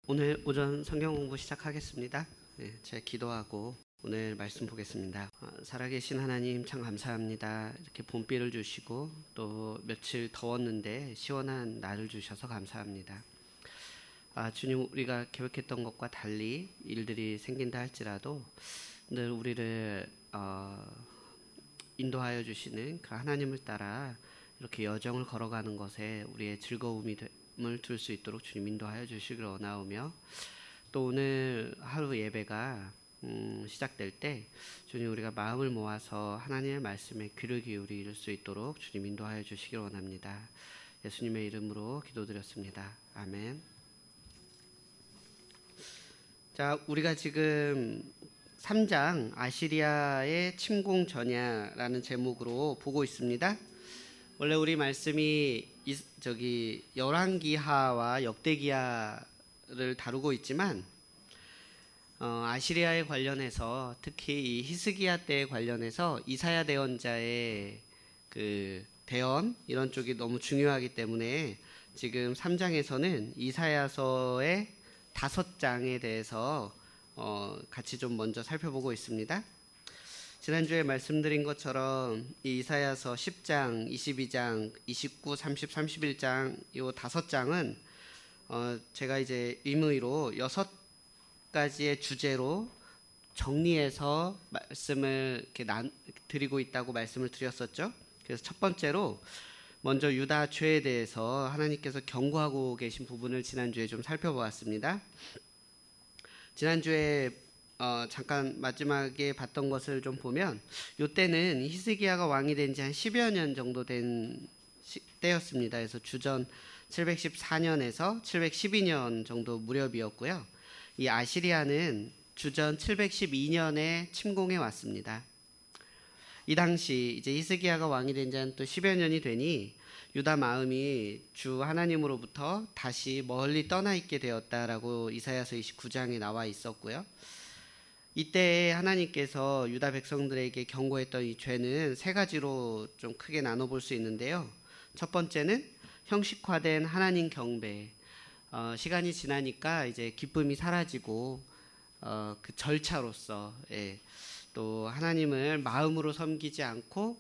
오늘 오전 성경 공부 시작하겠습니다. 제가 기도하고 오늘 말씀 보겠습니다. 살아계신 하나님 참 감사합니다. 이렇게 봄비를 주시고 또 며칠 더웠는데 시원한 날을 주셔서 감사합니다. 주님, 우리가 계획했던 것과 달리 일들이 생긴다 할지라도 늘 우리를 인도하여 주시는 그 하나님을 따라 이렇게 여정을 걸어가는 것에 우리의 즐거움을 둘 수 있도록 주님 인도하여 주시기를 원하오며, 또 오늘 하루 예배가 시작될 때 주님, 우리가 마음을 모아서 하나님의 말씀에 귀를 기울일 수 있도록 주님 인도하여 주시기를 원합니다. 예수님의 이름으로 기도드렸습니다. 아멘. 자, 우리가 지금 3장 아시리아의 침공 전야라는 제목으로 보고 있습니다. 원래 우리 말씀이 열왕기하와 역대기하를 다루고 있지만 아시리아에 관련해서 특히 이 히스기야 때에 관련해서 이사야 대언자의 그 대언 이런 쪽이 너무 중요하기 때문에 지금 3장에서는 이사야서의 5장에 대해서 같이 좀 먼저 살펴보고 있습니다. 지난주에 말씀드린 것처럼 이 이사야서 10장, 22장, 29, 30, 31장 이 5장은 제가 이제 임의로 6가지의 주제로 정리해서 말씀을 이렇게 드리고 있다고 말씀을 드렸었죠. 그래서 첫 번째로 먼저 유다 죄에 대해서 하나님께서 경고하고 계신 부분을 지난주에 좀 살펴보았습니다. 지난주에 잠깐 마지막에 봤던 것을 좀 보면, 이때는 히스기야가 왕이 된 지 한 10여 년 정도 된 때였습니다. 그래서 주전 714년에서 712년 정도 무렵이었고요. 이 아시리아는 주전 712년에 침공해 왔습니다. 이 당시 이제 히스기야가 왕이 된 지 한 또 10여 년이 되니 유다 마음이 주 하나님으로부터 다시 멀리 떠나 있게 되었다라고 이사야서 29장에 나와 있었고요. 이때 하나님께서 유다 백성들에게 경고했던 이 죄는 3가지로 좀 크게 나눠볼 수 있는데요. 첫 번째는 형식화된 하나님 경배. 시간이 지나니까 이제 기쁨이 사라지고 그 절차로서 또 하나님을 마음으로 섬기지 않고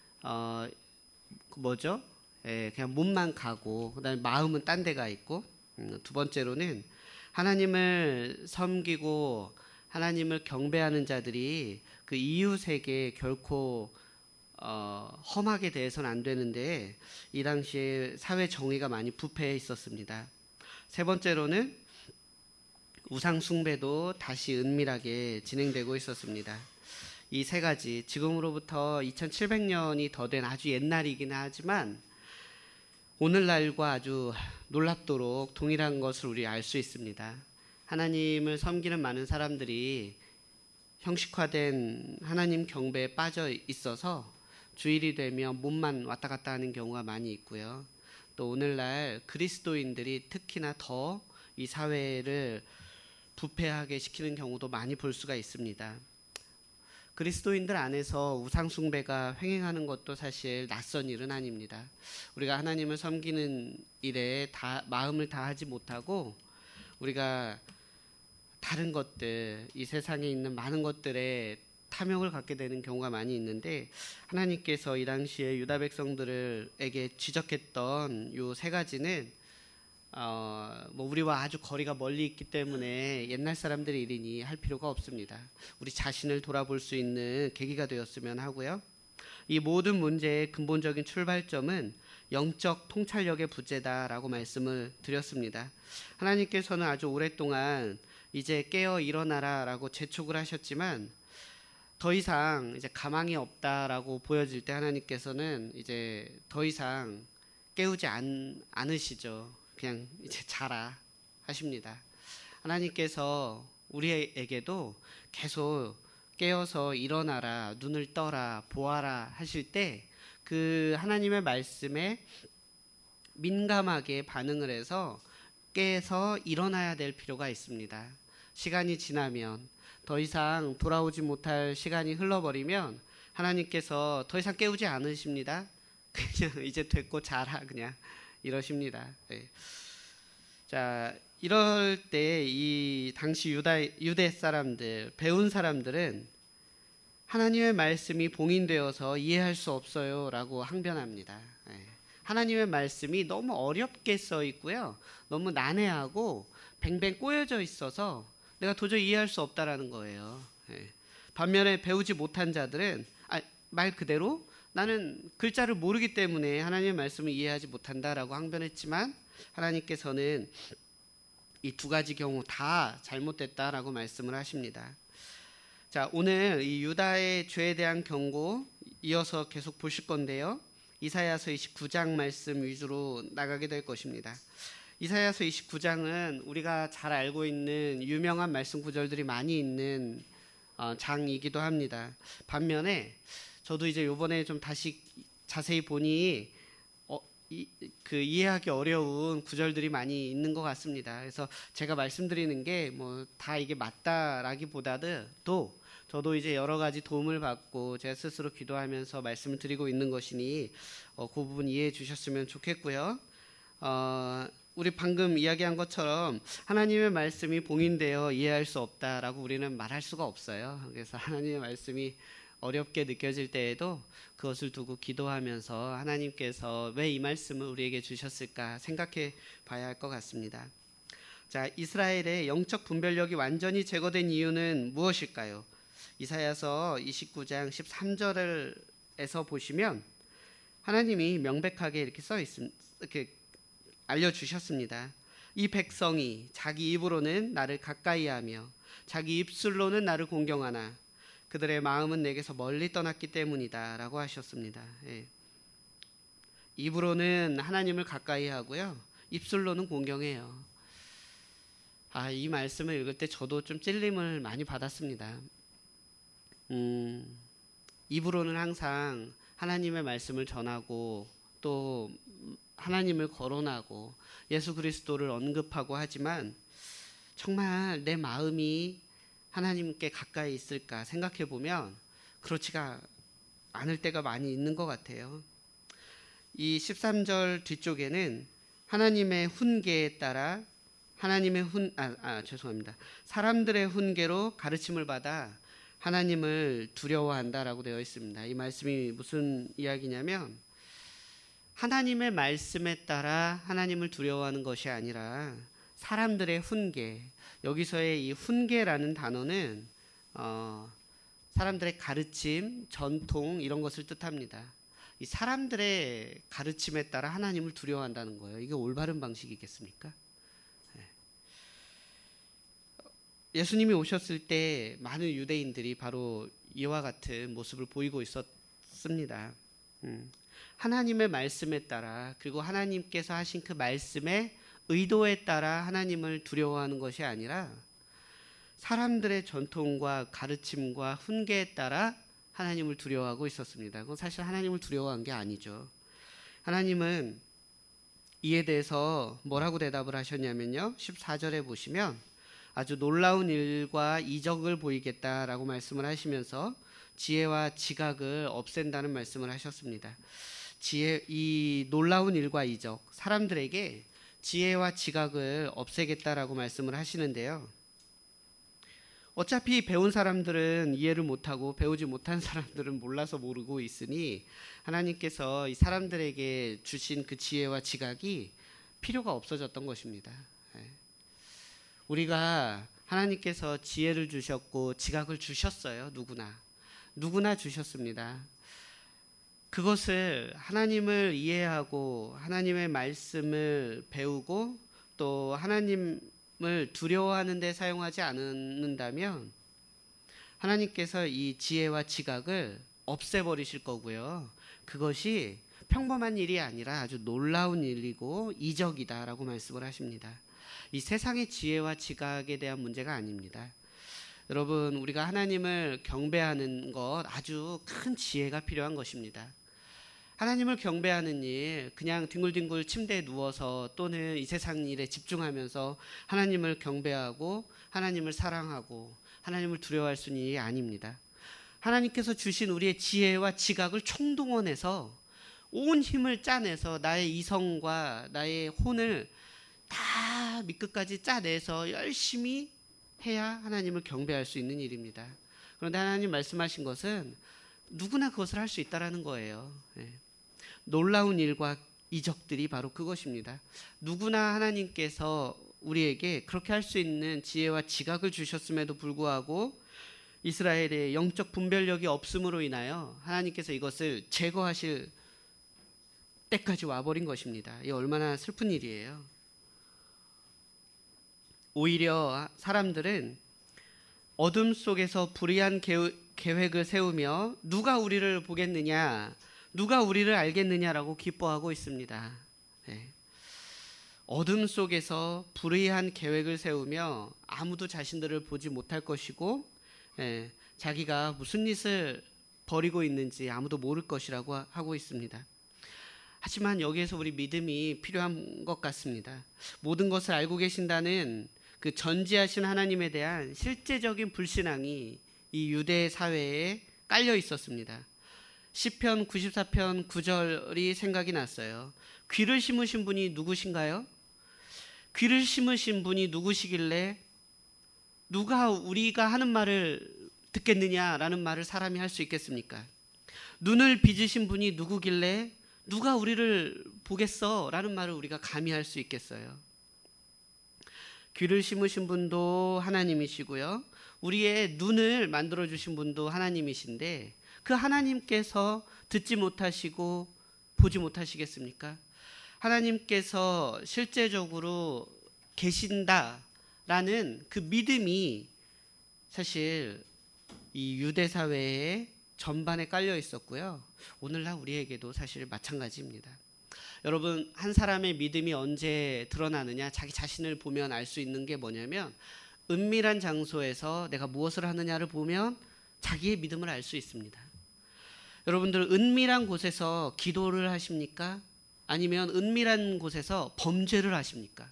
그냥 몸만 가고 그다음에 마음은 딴 데가 있고, 두 번째로는 하나님을 섬기고 하나님을 경배하는 자들이 그 이웃에게 결코 험하게 대해서는 안 되는데 이 당시에 사회 정의가 많이 부패해 있었습니다. 세 번째로는 우상 숭배도 다시 은밀하게 진행되고 있었습니다. 이 3가지, 지금으로부터 2700년이 더 된 아주 옛날이긴 하지만 오늘날과 아주 놀랍도록 동일한 것을 우리 알 수 있습니다. 하나님을 섬기는 많은 사람들이 형식화된 하나님 경배에 빠져 있어서 주일이 되면 몸만 왔다 갔다 하는 경우가 많이 있고요. 또 오늘날 그리스도인들이 특히나 더 이 사회를 부패하게 시키는 경우도 많이 볼 수가 있습니다. 그리스도인들 안에서 우상숭배가 횡행하는 것도 사실 낯선 일은 아닙니다. 우리가 하나님을 섬기는 일에 마음을 다하지 못하고 우리가 다른 것들, 이 세상에 있는 많은 것들에 탐욕을 갖게 되는 경우가 많이 있는데, 하나님께서 이 당시에 유다 백성들에게 지적했던 이 3가지는 우리와 아주 거리가 멀리 있기 때문에 옛날 사람들의 일이니 할 필요가 없습니다. 우리 자신을 돌아볼 수 있는 계기가 되었으면 하고요. 이 모든 문제의 근본적인 출발점은 영적 통찰력의 부재다라고 말씀을 드렸습니다. 하나님께서는 아주 오랫동안 이제 깨어 일어나라라고 재촉을 하셨지만 더 이상 이제 가망이 없다라고 보여질 때 하나님께서는 이제 더 이상 깨우지 않으시죠. 그냥 이제 자라 하십니다. 하나님께서 우리에게도 계속 깨어서 일어나라, 눈을 떠라, 보아라 하실 때 그 하나님의 말씀에 민감하게 반응을 해서 깨서 일어나야 될 필요가 있습니다. 시간이 지나면, 더 이상 돌아오지 못할 시간이 흘러버리면 하나님께서 더 이상 깨우지 않으십니다. 그냥 이제 됐고 자라 그냥 이러십니다. 자, 이럴 때 이 당시 유대 사람들, 배운 사람들은 하나님의 말씀이 봉인되어서 이해할 수 없어요라고 항변합니다. 하나님의 말씀이 너무 어렵게 써 있고요, 너무 난해하고 뱅뱅 꼬여져 있어서 내가 도저히 이해할 수 없다라는 거예요. 반면에 배우지 못한 자들은 말 그대로 나는 글자를 모르기 때문에 하나님의 말씀을 이해하지 못한다라고 항변했지만, 하나님께서는 이 두 가지 경우 다 잘못됐다라고 말씀을 하십니다. 자, 오늘 이 유다의 죄에 대한 경고 이어서 계속 보실 건데요, 이사야서 29장 말씀 위주로 나가게 될 것입니다. 이사야서 29장은 우리가 잘 알고 있는 유명한 말씀 구절들이 많이 있는 장이기도 합니다. 반면에 저도 이제 이번에 좀 다시 자세히 보니 이해하기 어려운 구절들이 많이 있는 것 같습니다. 그래서 제가 말씀드리는 게 뭐 다 이게 맞다라기보다도 저도 이제 여러 가지 도움을 받고 제가 스스로 기도하면서 말씀을 드리고 있는 것이니 그 부분 이해해 주셨으면 좋겠고요. 우리 방금 이야기한 것처럼 하나님의 말씀이 봉인되어 이해할 수 없다라고 우리는 말할 수가 없어요. 그래서 하나님의 말씀이 어렵게 느껴질 때에도 그것을 두고 기도하면서 하나님께서 왜 이 말씀을 우리에게 주셨을까 생각해 봐야 할 것 같습니다. 자, 이스라엘의 영적 분별력이 완전히 제거된 이유는 무엇일까요? 이사야서 29장 13절에서 보시면 하나님이 명백하게 이렇게 이렇게 알려주셨습니다. 이 백성이 자기 입으로는 나를 가까이하며 자기 입술로는 나를 공경하나 그들의 마음은 내게서 멀리 떠났기 때문이다 라고 하셨습니다. 입으로는 하나님을 가까이 하고요, 입술로는 공경해요. 이 말씀을 읽을 때 저도 좀 찔림을 많이 받았습니다. 입으로는 항상 하나님의 말씀을 전하고 또 하나님을 거론하고 예수 그리스도를 언급하고 하지만 정말 내 마음이 하나님께 가까이 있을까 생각해 보면 그렇지가 않을 때가 많이 있는 것 같아요. 이 13절 뒤쪽에는 하나님의 훈계에 따라 사람들의 훈계로 가르침을 받아 하나님을 두려워한다라고 되어 있습니다. 이 말씀이 무슨 이야기냐면 하나님의 말씀에 따라 하나님을 두려워하는 것이 아니라 사람들의 훈계, 여기서의 이 훈계라는 단어는 사람들의 가르침, 전통 이런 것을 뜻합니다. 이 사람들의 가르침에 따라 하나님을 두려워한다는 거예요. 이게 올바른 방식이겠습니까? 예수님이 오셨을 때 많은 유대인들이 바로 이와 같은 모습을 보이고 있었습니다. 하나님의 말씀에 따라, 그리고 하나님께서 하신 그 말씀의 의도에 따라 하나님을 두려워하는 것이 아니라 사람들의 전통과 가르침과 훈계에 따라 하나님을 두려워하고 있었습니다. 그건 사실 하나님을 두려워한 게 아니죠. 하나님은 이에 대해서 뭐라고 대답을 하셨냐면요, 14절에 보시면 아주 놀라운 일과 이적을 보이겠다라고 말씀을 하시면서 지혜와 지각을 없앤다는 말씀을 하셨습니다. 이 놀라운 일과 이적, 사람들에게 지혜와 지각을 없애겠다라고 말씀을 하시는데요, 어차피 배운 사람들은 이해를 못하고 배우지 못한 사람들은 몰라서 모르고 있으니 하나님께서 이 사람들에게 주신 그 지혜와 지각이 필요가 없어졌던 것입니다. 우리가 하나님께서 지혜를 주셨고 지각을 주셨어요. 누구나 주셨습니다. 그것을 하나님을 이해하고 하나님의 말씀을 배우고 또 하나님을 두려워하는 데 사용하지 않는다면 하나님께서 이 지혜와 지각을 없애버리실 거고요, 그것이 평범한 일이 아니라 아주 놀라운 일이고 이적이다라고 말씀을 하십니다. 이 세상의 지혜와 지각에 대한 문제가 아닙니다. 여러분, 우리가 하나님을 경배하는 것, 아주 큰 지혜가 필요한 것입니다. 하나님을 경배하는 일, 그냥 뒹굴뒹굴 침대에 누워서 또는 이 세상 일에 집중하면서 하나님을 경배하고 하나님을 사랑하고 하나님을 두려워할 수 있는 일이 아닙니다. 하나님께서 주신 우리의 지혜와 지각을 총동원해서 온 힘을 짜내서 나의 이성과 나의 혼을 다 다 밑끝까지 짜내서 열심히 해야 하나님을 경배할 수 있는 일입니다. 그런데 하나님 말씀하신 것은 누구나 그것을 할 수 있다라는 거예요. 놀라운 일과 이적들이 바로 그것입니다. 누구나 하나님께서 우리에게 그렇게 할 수 있는 지혜와 지각을 주셨음에도 불구하고 이스라엘의 영적 분별력이 없음으로 인하여 하나님께서 이것을 제거하실 때까지 와버린 것입니다. 이 얼마나 슬픈 일이에요. 오히려 사람들은 어둠 속에서 불의한 계획을 세우며 누가 우리를 보겠느냐, 누가 우리를 알겠느냐라고 기뻐하고 있습니다. 어둠 속에서 불의한 계획을 세우며 아무도 자신들을 보지 못할 것이고 자기가 무슨 짓을 벌이고 있는지 아무도 모를 것이라고 하고 있습니다. 하지만 여기에서 우리 믿음이 필요한 것 같습니다. 모든 것을 알고 계신다는 그 전지하신 하나님에 대한 실제적인 불신앙이 이 유대 사회에 깔려 있었습니다. 시편 94편 9절이 생각이 났어요. 귀를 심으신 분이 누구신가요? 귀를 심으신 분이 누구시길래 누가 우리가 하는 말을 듣겠느냐라는 말을 사람이 할 수 있겠습니까? 눈을 빚으신 분이 누구길래 누가 우리를 보겠어? 라는 말을 우리가 감히 할 수 있겠어요? 귀를 심으신 분도 하나님이시고요. 우리의 눈을 만들어주신 분도 하나님이신데 그 하나님께서 듣지 못하시고 보지 못하시겠습니까? 하나님께서 실제적으로 계신다라는 그 믿음이 사실 이 유대 사회에 전반에 깔려 있었고요. 오늘날 우리에게도 사실 마찬가지입니다. 여러분, 한 사람의 믿음이 언제 드러나느냐, 자기 자신을 보면 알 수 있는 게 뭐냐면 은밀한 장소에서 내가 무엇을 하느냐를 보면 자기의 믿음을 알 수 있습니다. 여러분들 은밀한 곳에서 기도를 하십니까? 아니면 은밀한 곳에서 범죄를 하십니까?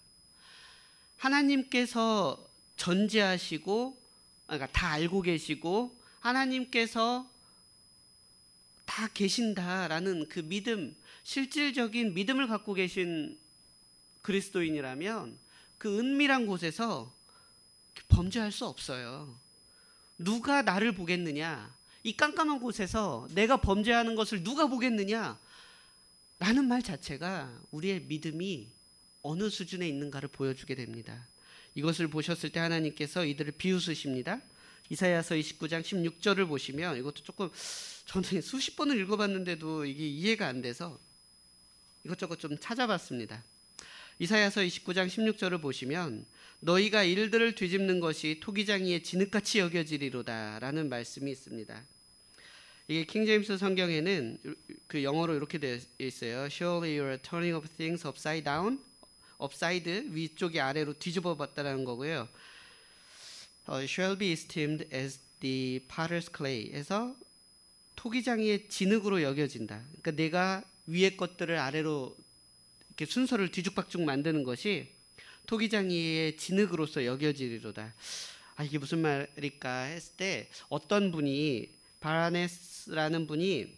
하나님께서 전지하시고, 그러니까 다 알고 계시고 하나님께서 다 계신다라는 그 믿음, 실질적인 믿음을 갖고 계신 그리스도인이라면 그 은밀한 곳에서 범죄할 수 없어요. 누가 나를 보겠느냐? 이 깜깜한 곳에서 내가 범죄하는 것을 누가 보겠느냐? 라는 말 자체가 우리의 믿음이 어느 수준에 있는가를 보여주게 됩니다. 이것을 보셨을 때 하나님께서 이들을 비웃으십니다. 이사야서 29장 16절을 보시면 이것도 조금 저는 수십 번을 읽어봤는데도 이게 이해가 안 돼서 이것저것 좀 찾아봤습니다. 이사야서 29장 16절을 보시면 너희가 일들을 뒤집는 것이 토기장이의 진흙같이 여겨지리로다 라는 말씀이 있습니다. 이게 킹제임스 성경에는 그 영어로 이렇게 되어 있어요. Surely you are turning of things upside down. upside 위쪽이 아래로 뒤집어 봤다는 거고요. shall be esteemed as the potter's clay 해서 토기장이의 진흙으로 여겨진다. 그러니까 내가 위의 것들을 아래로 이렇게 순서를 뒤죽박죽 만드는 것이 토기장이의 진흙으로서 여겨지리로다. 이게 무슨 말일까 했을 때 어떤 분이 바라네스라는 분이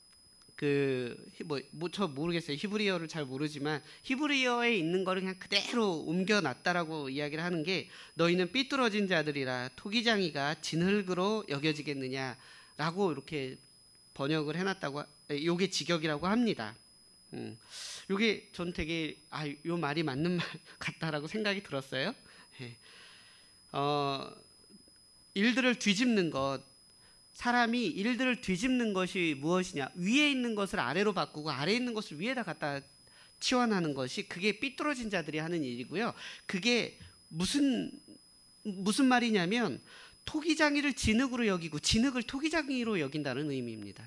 저 모르겠어요. 히브리어를 잘 모르지만 히브리어에 있는 거를 그냥 그대로 옮겨놨다라고 이야기를 하는 게 너희는 삐뚤어진 자들이라 토기장이가 진흙으로 여겨지겠느냐라고 이렇게 번역을 해놨다고, 요게 직역이라고 합니다. 요게 전 되게 요 말이 맞는 말 같다라고 생각이 들었어요. 일들을 뒤집는 것, 사람이 일들을 뒤집는 것이 무엇이냐? 위에 있는 것을 아래로 바꾸고 아래에 있는 것을 위에다 갖다 치환하는 것이 그게 삐뚤어진 자들이 하는 일이고요. 그게 무슨 말이냐면 토기장이를 진흙으로 여기고 진흙을 토기장이로 여긴다는 의미입니다.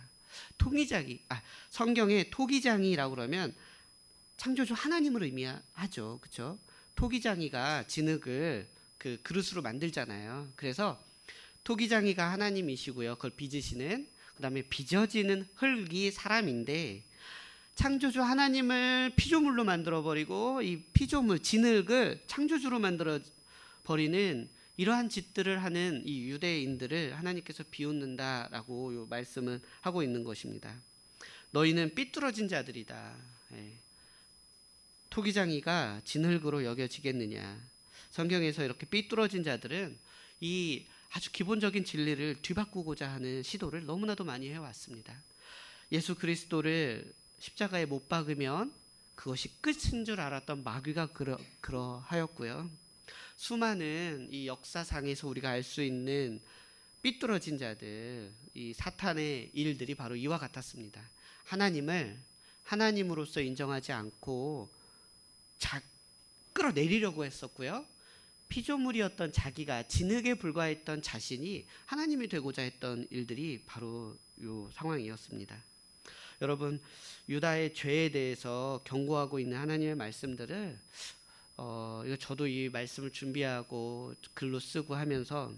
성경에 토기장이라고 그러면 창조주 하나님을 의미하죠. 그렇죠? 토기장이가 진흙을 그 그릇으로 만들잖아요. 그래서 토기장이가 하나님이시고요. 그걸 빚으시는, 그다음에 빚어지는 흙이 사람인데 창조주 하나님을 피조물로 만들어버리고 이 피조물, 진흙을 창조주로 만들어버리는 이러한 짓들을 하는 이 유대인들을 하나님께서 비웃는다라고 요 말씀을 하고 있는 것입니다. 너희는 삐뚤어진 자들이다. 토기장이가 진흙으로 여겨지겠느냐. 성경에서 이렇게 삐뚤어진 자들은 이 아주 기본적인 진리를 뒤바꾸고자 하는 시도를 너무나도 많이 해왔습니다. 예수 그리스도를 십자가에 못 박으면 그것이 끝인 줄 알았던 마귀가 그러하였고요. 수많은 이 역사상에서 우리가 알 수 있는 삐뚤어진 자들, 이 사탄의 일들이 바로 이와 같았습니다. 하나님을 하나님으로서 인정하지 않고 끌어내리려고 했었고요. 피조물이었던 자기가 진흙에 불과했던 자신이 하나님이 되고자 했던 일들이 바로 이 상황이었습니다. 여러분, 유다의 죄에 대해서 경고하고 있는 하나님의 말씀들을 이거 저도 이 말씀을 준비하고 글로 쓰고 하면서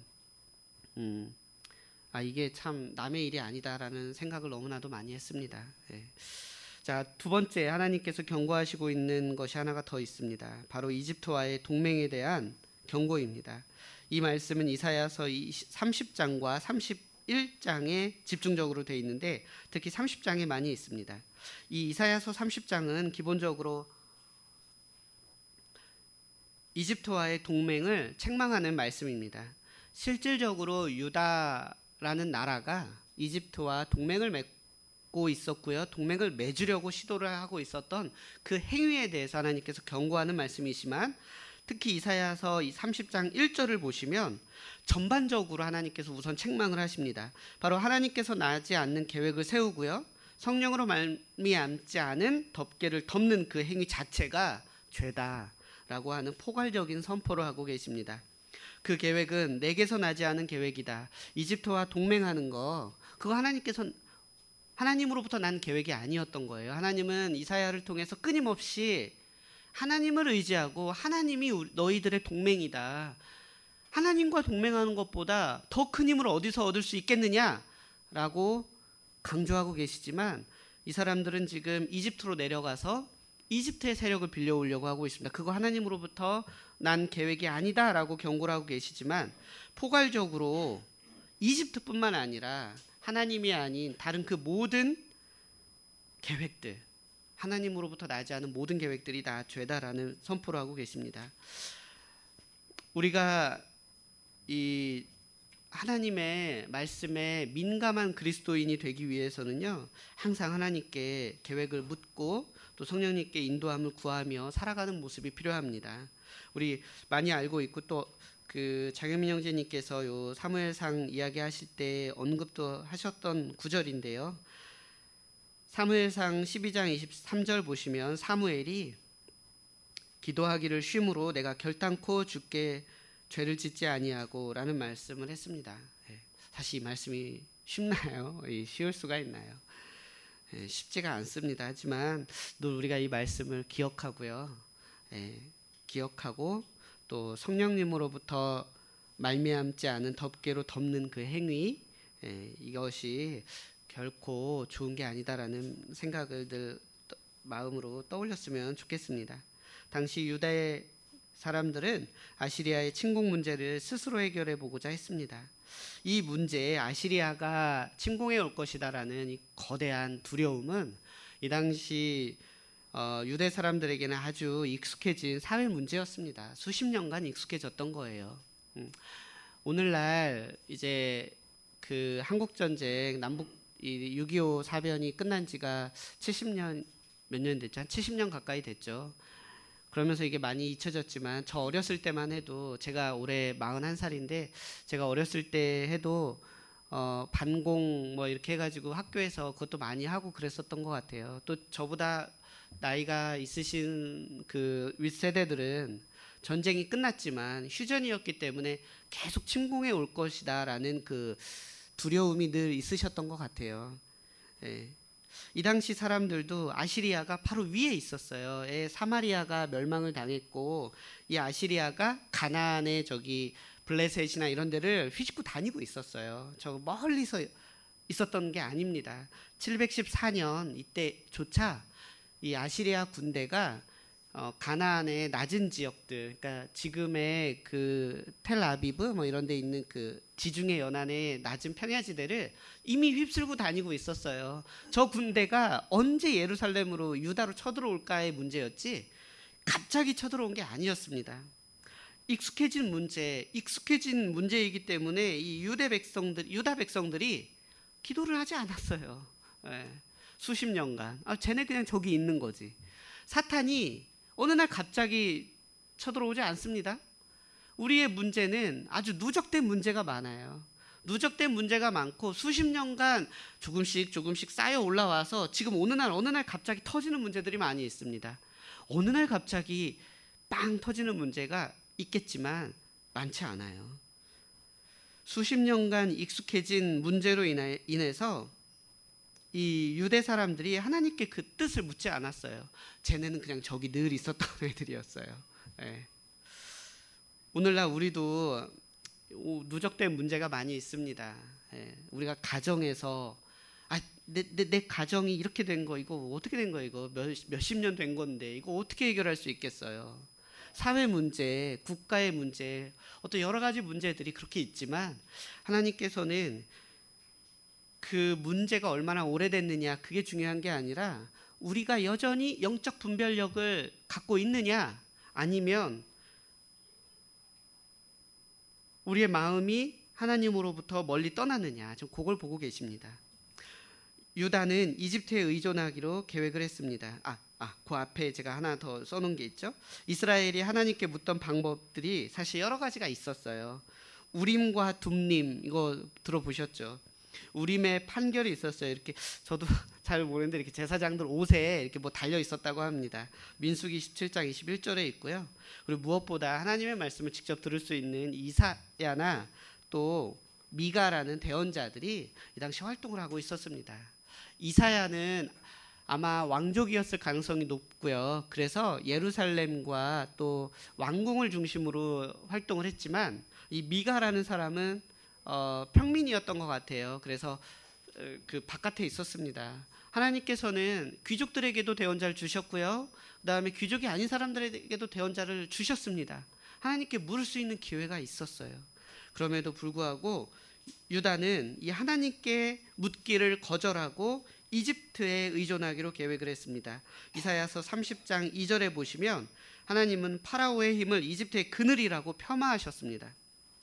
이게 참 남의 일이 아니다라는 생각을 너무나도 많이 했습니다. 예. 자, 두 번째 하나님께서 경고하시고 있는 것이 하나가 더 있습니다. 바로 이집트와의 동맹에 대한 경고입니다. 이 말씀은 이사야서 30장과 31장에 집중적으로 되어 있는데 특히 30장에 많이 있습니다. 이 이사야서 30장은 기본적으로 이집트와의 동맹을 책망하는 말씀입니다. 실질적으로 유다라는 나라가 이집트와 동맹을 맺고 있었고요. 동맹을 맺으려고 시도를 하고 있었던 그 행위에 대해서 하나님께서 경고하는 말씀이지만 특히 이사야서 30장 1절을 보시면 전반적으로 하나님께서 우선 책망을 하십니다. 바로 하나님께서 나지 않는 계획을 세우고요. 성령으로 말미암지 않은 덮개를 덮는 그 행위 자체가 죄다라고 하는 포괄적인 선포를 하고 계십니다. 그 계획은 내게서 나지 않은 계획이다. 이집트와 동맹하는 거 그거 하나님으로부터 난 계획이 아니었던 거예요. 하나님은 이사야를 통해서 끊임없이 하나님을 의지하고 하나님이 너희들의 동맹이다. 하나님과 동맹하는 것보다 더 큰 힘을 어디서 얻을 수 있겠느냐라고 강조하고 계시지만 이 사람들은 지금 이집트로 내려가서 이집트의 세력을 빌려오려고 하고 있습니다. 그거 하나님으로부터 난 계획이 아니다라고 경고를 하고 계시지만 포괄적으로 이집트뿐만 아니라 하나님이 아닌 다른 그 모든 계획들, 하나님으로부터 나지 않은 모든 계획들이 다 죄다라는 선포를 하고 계십니다. 우리가 이 하나님의 말씀에 민감한 그리스도인이 되기 위해서는요, 항상 하나님께 계획을 묻고 또 성령님께 인도함을 구하며 살아가는 모습이 필요합니다. 우리 많이 알고 있고 또 그 장현민 형제님께서 요 사무엘상 이야기하실 때 언급도 하셨던 구절인데요. 사무엘상 12장 23절 보시면 사무엘이 기도하기를 쉼으로 내가 결단코 주께 죄를 짓지 아니하고 라는 말씀을 했습니다. 사실 이 말씀이 쉽나요? 쉬울 수가 있나요? 쉽지가 않습니다. 하지만 늘 우리가 이 말씀을 기억하고요. 기억하고 또 성령님으로부터 말미암지 않은 덮개로 덮는 그 행위, 이것이 결코 좋은 게 아니다라는 생각을 늘 마음으로 떠올렸으면 좋겠습니다. 당시 유다의 사람들은 아시리아의 침공 문제를 스스로 해결해 보고자 했습니다. 이 문제에 아시리아가 침공해 올 것이다라는 이 거대한 두려움은 이 당시 유대 사람들에게는 아주 익숙해진 사회 문제였습니다. 수십 년간 익숙해졌던 거예요. 오늘날 이제 그 한국 전쟁 남북 6.25 사변이 끝난 지가 70년 몇 년 됐죠? 한 70년 가까이 됐죠. 그러면서 이게 많이 잊혀졌지만 저 어렸을 때만 해도 제가 올해 41살인데 제가 어렸을 때 해도 반공 뭐 이렇게 해가지고 학교에서 그것도 많이 하고 그랬었던 것 같아요. 또 저보다 나이가 있으신 그 윗세대들은 전쟁이 끝났지만 휴전이었기 때문에 계속 침공해 올 것이다라는 그 두려움이 늘 있으셨던 것 같아요. 이 당시 사람들도 아시리아가 바로 위에 있었어요. 사마리아가 멸망을 당했고 이 아시리아가 가나안의 저기 블레셋이나 이런 데를 휘짓고 다니고 있었어요. 저 멀리서 있었던 게 아닙니다. 714년 이때조차 이 아시리아 군대가 가나안의 낮은 지역들, 그러니까 지금의 그 텔아비브 뭐 이런 데 있는 그 지중해 연안의 낮은 평야지대를 이미 휩쓸고 다니고 있었어요. 저 군대가 언제 예루살렘으로 유다로 쳐들어올까의 문제였지 갑자기 쳐들어온 게 아니었습니다. 익숙해진 문제이기 때문에 이 유다 백성들이 기도를 하지 않았어요. 예, 수십 년간. 쟤네 그냥 저기 있는 거지. 사탄이 어느 날 갑자기 쳐들어오지 않습니다. 우리의 문제는 아주 누적된 문제가 많아요. 누적된 문제가 많고 수십 년간 조금씩 쌓여 올라와서 지금 어느 날 갑자기 터지는 문제들이 많이 있습니다. 어느 날 갑자기 빵 터지는 문제가 있겠지만 많지 않아요. 수십 년간 익숙해진 문제로 인해서 이 유대 사람들이 하나님께 그 뜻을 묻지 않았어요. 쟤네는 그냥 저기 늘 있었던 애들이었어요. 예. 오늘날 우리도 누적된 문제가 많이 있습니다. 예. 우리가 가정에서 내 가정이 이렇게 된 거, 이거 어떻게 된 거야, 이거 몇십 년 된 건데 이거 어떻게 해결할 수 있겠어요. 사회 문제, 국가의 문제, 어떤 여러 가지 문제들이 그렇게 있지만 하나님께서는 그 문제가 얼마나 오래됐느냐 그게 중요한 게 아니라 우리가 여전히 영적 분별력을 갖고 있느냐 아니면 우리의 마음이 하나님으로부터 멀리 떠나느냐, 지금 그걸 보고 계십니다. 유다는 이집트에 의존하기로 계획을 했습니다. 그 앞에 제가 하나 더 써놓은 게 있죠. 이스라엘이 하나님께 묻던 방법들이 사실 여러 가지가 있었어요. 우림과 둠림, 이거 들어보셨죠? 우림의 판결이 있었어요. 이렇게 저도 잘 모르는데 이렇게 제사장들 옷에 이렇게 뭐 달려 있었다고 합니다. 민수기 17장 21절에 있고요. 그리고 무엇보다 하나님의 말씀을 직접 들을 수 있는 이사야나 또 미가라는 대언자들이 이 당시 활동을 하고 있었습니다. 이사야는 아마 왕족이었을 가능성이 높고요. 그래서 예루살렘과 또 왕궁을 중심으로 활동을 했지만 이 미가라는 사람은 평민이었던 것 같아요. 그래서 그 바깥에 있었습니다. 하나님께서는 귀족들에게도 대언자를 주셨고요. 그다음에 귀족이 아닌 사람들에게도 대언자를 주셨습니다. 하나님께 물을 수 있는 기회가 있었어요. 그럼에도 불구하고 유다는 이 하나님께 묻기를 거절하고 이집트에 의존하기로 계획을 했습니다. 이사야서 30장 2절에 보시면 하나님은 파라오의 힘을 이집트의 그늘이라고 폄하하셨습니다.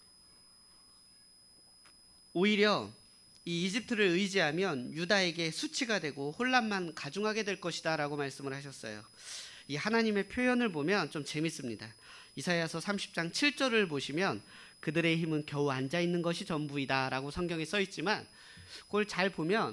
오히려 이 이집트를 의지하면 유다에게 수치가 되고 혼란만 가중하게 될 것이다 라고 말씀을 하셨어요. 이 하나님의 표현을 보면 좀 재밌습니다. 이사야서 30장 7절을 보시면 그들의 힘은 겨우 앉아있는 것이 전부이다 라고 성경에 써있지만 그걸 잘 보면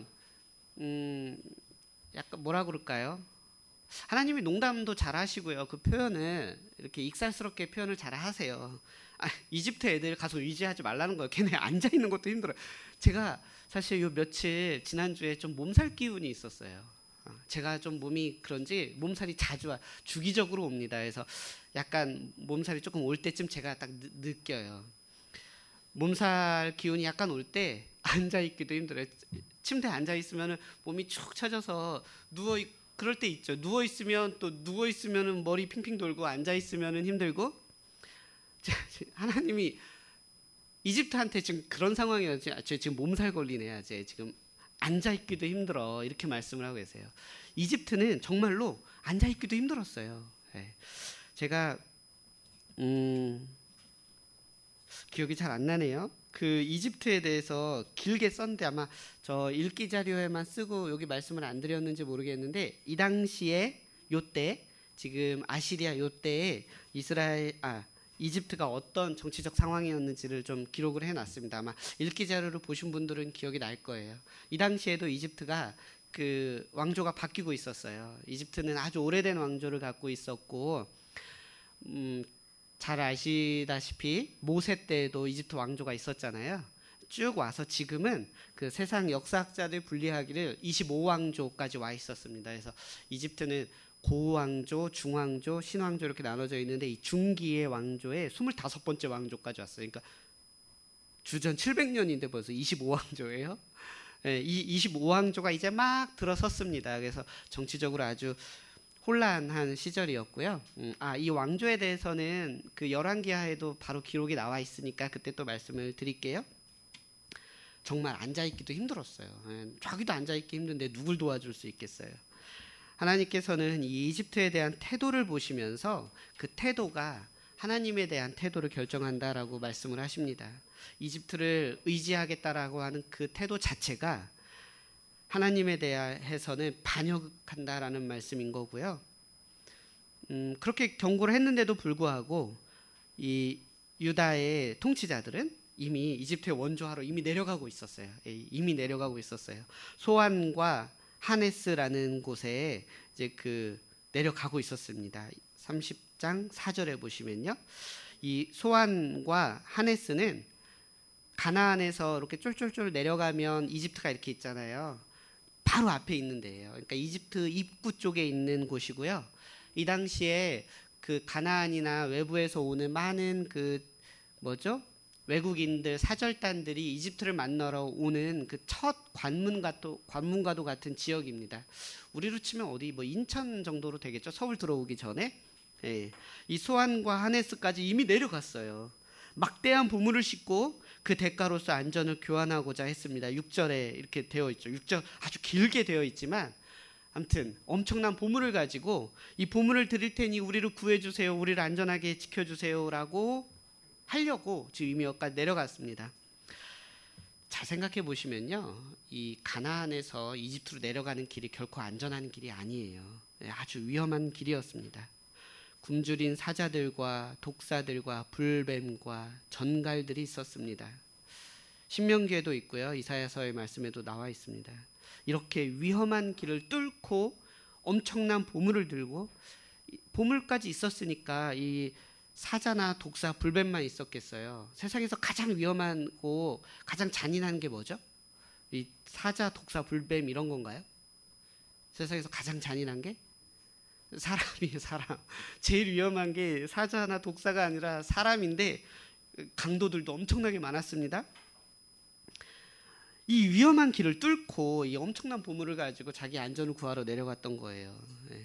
약간 뭐라 그럴까요? 하나님이 농담도 잘 하시고요. 그 표현을 이렇게 익살스럽게 표현을 잘 하세요. 이집트 애들 가서 의지하지 말라는 거예요. 걔네 앉아있는 것도 힘들어요. 제가 사실 요 며칠 지난주에 좀 몸살 기운이 있었어요. 제가 좀 몸이 그런지 몸살이 자주 주기적으로 옵니다. 그래서 약간 몸살이 조금 올 때쯤 제가 딱 느껴요. 몸살 기운이 약간 올 때 앉아있기도 힘들어요. 침대에 앉아있으면 몸이 축 처져서 그럴 때 있죠. 누워있으면 머리 핑핑 돌고 앉아있으면 힘들고. 하나님이 이집트한테 지금 그런 상황이어서 지금 몸살 걸리네. 지금 앉아있기도 힘들어. 이렇게 말씀을 하고 계세요. 이집트는 정말로 앉아있기도 힘들었어요. 네. 제가 기억이 잘 안 나네요. 그 이집트에 대해서 길게 썼는데 아마 저 읽기 자료에만 쓰고 여기 말씀을 안 드렸는지 모르겠는데 이 당시에 요때 지금 아시리아 요때에 이집트가 어떤 정치적 상황이었는지를 좀 기록을 해놨습니다. 아마 읽기 자료를 보신 분들은 기억이 날 거예요. 이 당시에도 이집트가 그 왕조가 바뀌고 있었어요. 이집트는 아주 오래된 왕조를 갖고 있었고 잘 아시다시피 모세 때에도 이집트 왕조가 있었잖아요. 쭉 와서 지금은 그 세상 역사학자들 분리하기를 25왕조까지 와 있었습니다. 그래서 이집트는 고왕조, 중왕조, 신왕조 이렇게 나눠져 있는데 이 중기의 왕조에 25번째 왕조까지 왔어요. 그러니까 주전 700년인데 벌써 25왕조예요. 네, 이 25왕조가 이제 막 들어섰습니다. 그래서 정치적으로 아주 혼란한 시절이었고요. 이 왕조에 대해서는 그 열왕기하에도 바로 기록이 나와 있으니까 그때 또 말씀을 드릴게요. 정말 앉아있기도 힘들었어요. 자기도 앉아있기 힘든데 누굴 도와줄 수 있겠어요. 하나님께서는 이 이집트에 대한 태도를 보시면서 그 태도가 하나님에 대한 태도를 결정한다라고 말씀을 하십니다. 이집트를 의지하겠다라고 하는 그 태도 자체가 하나님에 대해서는 반역한다라는 말씀인 거고요. 그렇게 경고를 했는데도 불구하고 이 유다의 통치자들은 이미 이집트에 원조하러 이미 내려가고 있었어요. 이미 내려가고 있었어요. 소안과 하네스라는 곳에 이제 내려가고 있었습니다. 30장 4절에 보시면요. 이 소안과 하네스는 가나안에서 이렇게 쫄쫄쫄 내려가면 이집트가 이렇게 있잖아요. 바로 앞에 있는 데예요. 그러니까 이집트 입구 쪽에 있는 곳이고요. 이 당시에 그 가나안이나 외부에서 오는 많은 외국인들 사절단들이 이집트를 만나러 오는 그 첫 관문과도 같은 지역입니다. 우리로 치면 어디 인천 정도로 되겠죠. 서울 들어오기 전에. 예. 이 소안과 하네스까지 이미 내려갔어요. 막대한 보물을 싣고 그 대가로서 안전을 교환하고자 했습니다. 6절에 이렇게 되어 있죠. 6절 아주 길게 되어 있지만 아무튼 엄청난 보물을 가지고 이 보물을 드릴 테니 우리를 구해주세요. 우리를 안전하게 지켜주세요라고 하려고 지금 이미 여기까지 내려갔습니다. 잘 생각해 보시면요. 이 가나안에서 이집트로 내려가는 길이 결코 안전한 길이 아니에요. 아주 위험한 길이었습니다. 굶주린 사자들과 독사들과 불뱀과 전갈들이 있었습니다. 신명기에도 있고요. 이사야서의 말씀에도 나와 있습니다. 이렇게 위험한 길을 뚫고 엄청난 보물을 들고 보물까지 있었으니까 이 사자나 독사, 불뱀만 있었겠어요. 세상에서 가장 위험하고 가장 잔인한 게 뭐죠? 이 사자, 독사, 불뱀 이런 건가요? 세상에서 가장 잔인한 게? 사람이에요. 사람. 제일 위험한 게 사자나 독사가 아니라 사람인데 강도들도 엄청나게 많았습니다. 이 위험한 길을 뚫고 이 엄청난 보물을 가지고 자기 안전을 구하러 내려갔던 거예요. 네.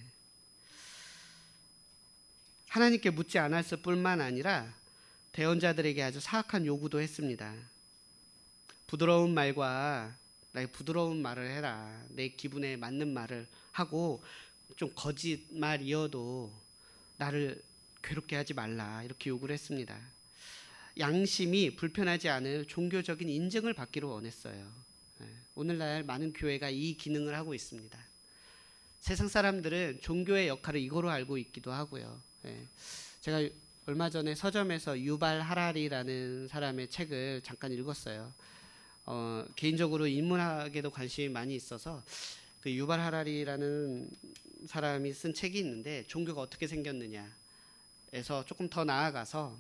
하나님께 묻지 않았을 뿐만 아니라 대언자들에게 아주 사악한 요구도 했습니다. 부드러운 말과 나의 부드러운 말을 해라. 내 기분에 맞는 말을 하고 좀 거짓말이어도 나를 괴롭게 하지 말라. 이렇게 요구를 했습니다. 양심이 불편하지 않을 종교적인 인증을 받기를 원했어요. 오늘날 많은 교회가 이 기능을 하고 있습니다. 세상 사람들은 종교의 역할을 이거로 알고 있기도 하고요. 제가 얼마 전에 서점에서 유발 하라리라는 사람의 책을 잠깐 읽었어요. 개인적으로 인문학에도 관심이 많이 있어서 그 유발 하라리라는 사람이 쓴 책이 있는데 종교가 어떻게 생겼느냐에서 조금 더 나아가서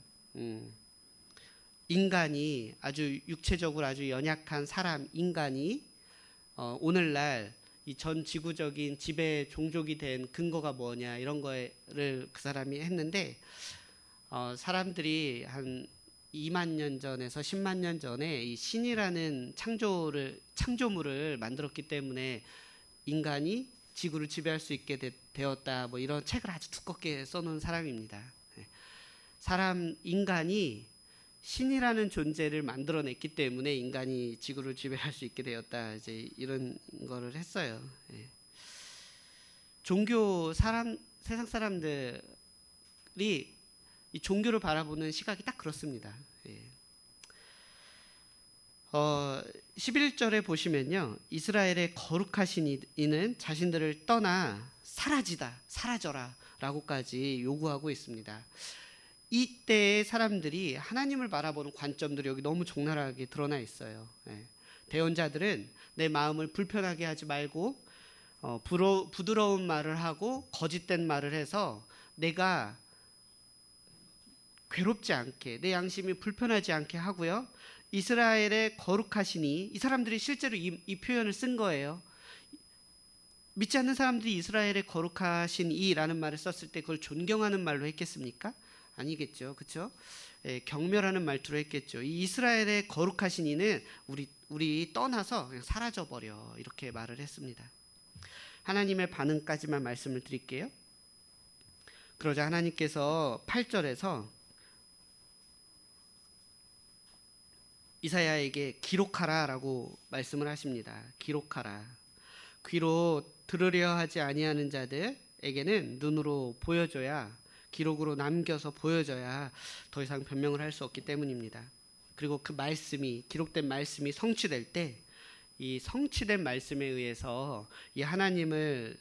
인간이 아주 육체적으로 아주 연약한 인간이 오늘날 이 전 지구적인 지배 종족이 된 근거가 뭐냐 이런 거를 그 사람이 했는데 사람들이 한 2만 년 전에서 10만 년 전에 이 신이라는 창조물을 만들었기 때문에 인간이 지구를 지배할 수 있게 되었다. 이런 책을 아주 두껍게 써놓은 사람입니다. 인간이 신이라는 존재를 만들어냈기 때문에 인간이 지구를 지배할 수 있게 되었다. 이제 이런 거를 했어요. 세상 사람들이 이 종교를 바라보는 시각이 딱 그렇습니다. 11절에 보시면요. 이스라엘의 거룩하신 이는 자신들을 떠나 사라져라 라고까지 요구하고 있습니다. 이때의 사람들이 하나님을 바라보는 관점들이 여기 너무 적나라하게 드러나 있어요. 대언자들은 내 마음을 불편하게 하지 말고 부드러운 말을 하고 거짓된 말을 해서 내가 괴롭지 않게 내 양심이 불편하지 않게 하고요. 이스라엘의 거룩하시니 이 사람들이 실제로 이 표현을 쓴 거예요. 믿지 않는 사람들이 이스라엘의 거룩하신 이라는 말을 썼을 때 그걸 존경하는 말로 했겠습니까? 아니겠죠. 그렇죠? 경멸하는 말투로 했겠죠. 이 이스라엘의 거룩하신 이는 우리 떠나서 그냥 사라져 버려 이렇게 말을 했습니다. 하나님의 반응까지만 말씀을 드릴게요. 그러자 하나님께서 8절에서 이사야에게 기록하라라고 말씀을 하십니다. 기록하라. 귀로 들으려 하지 아니하는 자들에게는 눈으로 보여줘야, 기록으로 남겨서 보여줘야 더 이상 변명을 할 수 없기 때문입니다. 그리고 그 말씀이, 기록된 말씀이 성취될 때 이 성취된 말씀에 의해서 이 하나님을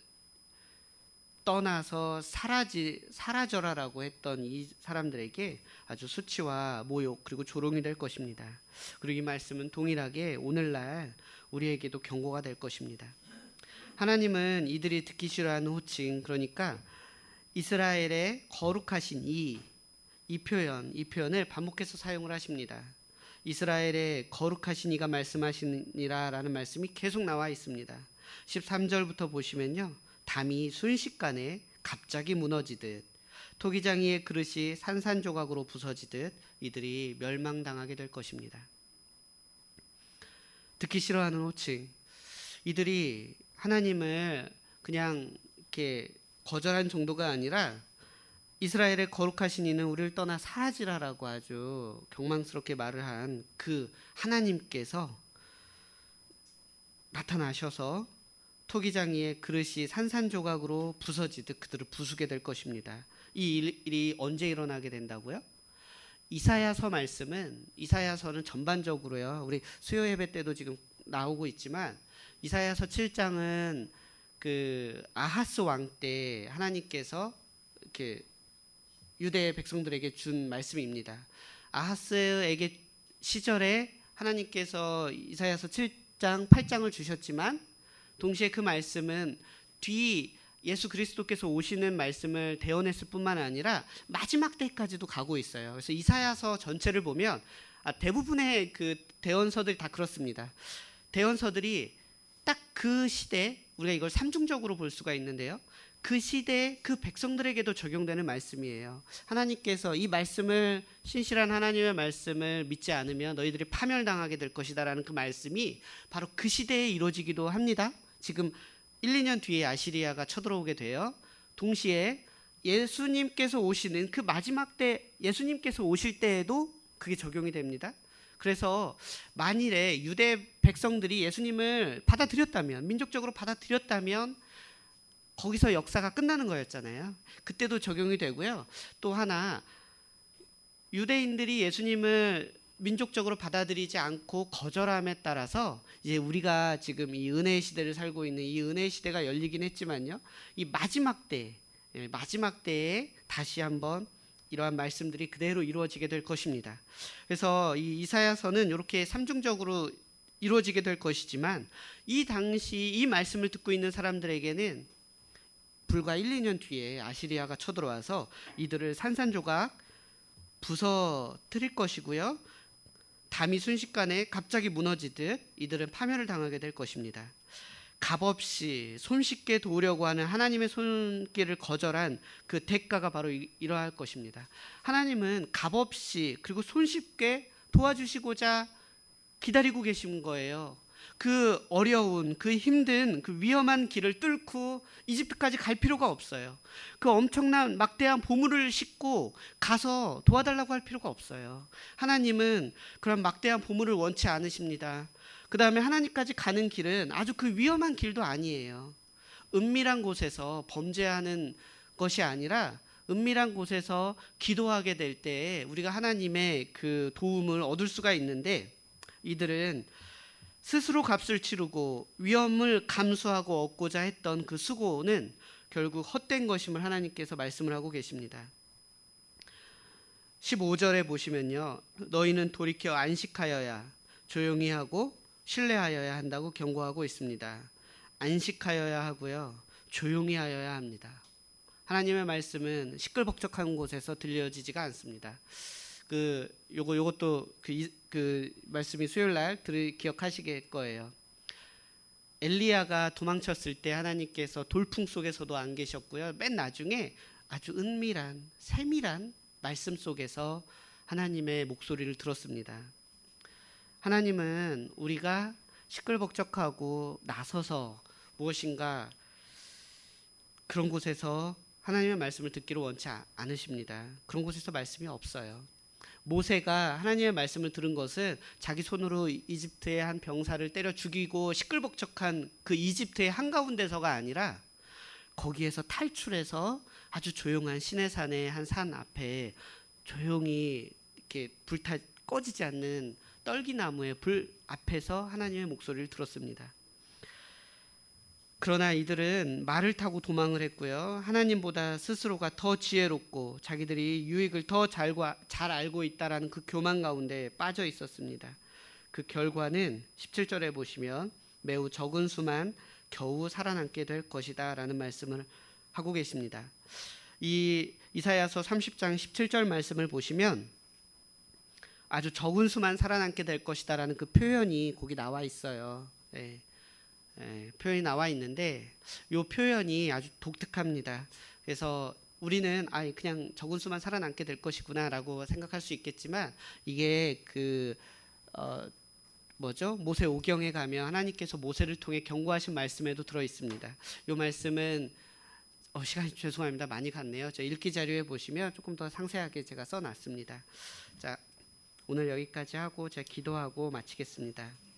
떠나서 사라져라라고 했던 이 사람들에게 아주 수치와 모욕 그리고 조롱이 될 것입니다. 그리고 이 말씀은 동일하게 오늘날 우리에게도 경고가 될 것입니다. 하나님은 이들이 듣기 싫어하는 호칭, 그러니까 이스라엘의 거룩하신 이 표현을 반복해서 사용을 하십니다. 이스라엘의 거룩하신 이가 말씀하시니라 라는 말씀이 계속 나와 있습니다. 13절부터 보시면요, 담이 순식간에 갑자기 무너지듯 토기장이의 그릇이 산산조각으로 부서지듯 이들이 멸망당하게 될 것입니다. 듣기 싫어하는 호칭, 이들이 하나님을 그냥 이렇게 거절한 정도가 아니라 이스라엘의 거룩하신 이는 우리를 떠나 사라지라라고 아주 경망스럽게 말을 한 그 하나님께서 나타나셔서 토기장이의 그릇이 산산조각으로 부서지듯 그들을 부수게 될 것입니다. 이 일이 언제 일어나게 된다고요? 이사야서 말씀은, 이사야서는 전반적으로요, 우리 수요 예배 때도 지금 나오고 있지만 이사야서 7장은 그 아하스 왕 때 하나님께서 이렇게 유대 백성들에게 준 말씀입니다. 아하스에게 시절에 하나님께서 이사야서 7장, 8장을 주셨지만 동시에 그 말씀은 뒤 예수 그리스도께서 오시는 말씀을 대언했을 뿐만 아니라 마지막 때까지도 가고 있어요. 그래서 이사야서 전체를 보면 대부분의 그 대언서들이 다 그렇습니다. 대언서들이 딱 그 시대, 우리가 이걸 삼중적으로 볼 수가 있는데요, 그 시대 그 백성들에게도 적용되는 말씀이에요. 하나님께서 이 말씀을, 신실한 하나님의 말씀을 믿지 않으면 너희들이 파멸당하게 될 것이다 라는 그 말씀이 바로 그 시대에 이루어지기도 합니다. 지금 1, 2년 뒤에 아시리아가 쳐들어오게 돼요. 동시에 예수님께서 오시는 그 마지막 때, 예수님께서 오실 때에도 그게 적용이 됩니다. 그래서 만일에 유대 백성들이 예수님을 받아들였다면, 민족적으로 받아들였다면 거기서 역사가 끝나는 거였잖아요. 그때도 적용이 되고요. 또 하나, 유대인들이 예수님을 민족적으로 받아들이지 않고 거절함에 따라서 이제 우리가 지금 이 은혜의 시대를 살고 있는 이 은혜의 시대가 열리긴 했지만요, 이 마지막 때에 다시 한번 이러한 말씀들이 그대로 이루어지게 될 것입니다. 그래서 이 이사야서는 이렇게 삼중적으로 이루어지게 될 것이지만 이 당시 이 말씀을 듣고 있는 사람들에게는 불과 1, 2년 뒤에 아시리아가 쳐들어와서 이들을 산산조각 부서뜨릴 것이고요, 담이 순식간에 갑자기 무너지듯 이들은 파멸을 당하게 될 것입니다. 값없이 손쉽게 도우려고 하는 하나님의 손길을 거절한 그 대가가 바로 이러할 것입니다. 하나님은 값없이 그리고 손쉽게 도와주시고자 기다리고 계신 거예요. 그 어려운, 그 힘든, 그 위험한 길을 뚫고 이집트까지 갈 필요가 없어요. 그 엄청난 막대한 보물을 싣고 가서 도와달라고 할 필요가 없어요. 하나님은 그런 막대한 보물을 원치 않으십니다. 그 다음에 하나님까지 가는 길은 아주 그 위험한 길도 아니에요. 은밀한 곳에서 범죄하는 것이 아니라 은밀한 곳에서 기도하게 될 때 우리가 하나님의 그 도움을 얻을 수가 있는데, 이들은 스스로 값을 치르고 위험을 감수하고 얻고자 했던 그 수고는 결국 헛된 것임을 하나님께서 말씀을 하고 계십니다. 15절에 보시면요, 너희는 돌이켜 안식하여야, 조용히 하고 신뢰하여야 한다고 경고하고 있습니다. 안식하여야 하고요, 조용히 하여야 합니다. 하나님의 말씀은 시끌벅적한 곳에서 들려지지가 않습니다. 요것도 그 말씀이 수요일 날 기억하시길 거예요. 엘리야가 도망쳤을 때 하나님께서 돌풍 속에서도 안 계셨고요, 맨 나중에 아주 은밀한 세밀한 말씀 속에서 하나님의 목소리를 들었습니다. 하나님은 우리가 시끌벅적하고 나서서 무엇인가 그런 곳에서 하나님의 말씀을 듣기를 원치 않으십니다. 그런 곳에서 말씀이 없어요. 모세가 하나님의 말씀을 들은 것은 자기 손으로 이집트의 한 병사를 때려 죽이고 시끌벅적한 그 이집트의 한가운데서가 아니라 거기에서 탈출해서 아주 조용한 시내산의 한 산 앞에 조용히 이렇게 불타 꺼지지 않는 떨기나무의 불 앞에서 하나님의 목소리를 들었습니다. 그러나 이들은 말을 타고 도망을 했고요. 하나님보다 스스로가 더 지혜롭고 자기들이 유익을 더 잘 알고 있다라는 그 교만 가운데 빠져 있었습니다. 그 결과는 17절에 보시면 매우 적은 수만 겨우 살아남게 될 것이다 라는 말씀을 하고 계십니다. 이 이사야서 30장 17절 말씀을 보시면 아주 적은 수만 살아남게 될 것이다 라는 그 표현이 거기 나와 있어요. 네. 표현이 나와 있는데 이 표현이 아주 독특합니다. 그래서 우리는 그냥 적은 수만 살아남게 될 것이구나라고 생각할 수 있겠지만 이게 모세 오경에 가면 하나님께서 모세를 통해 경고하신 말씀에도 들어 있습니다. 이 말씀은 시간이 죄송합니다. 많이 갔네요. 저 읽기 자료에 보시면 조금 더 상세하게 제가 써놨습니다. 자, 오늘 여기까지 하고 제가 기도하고 마치겠습니다.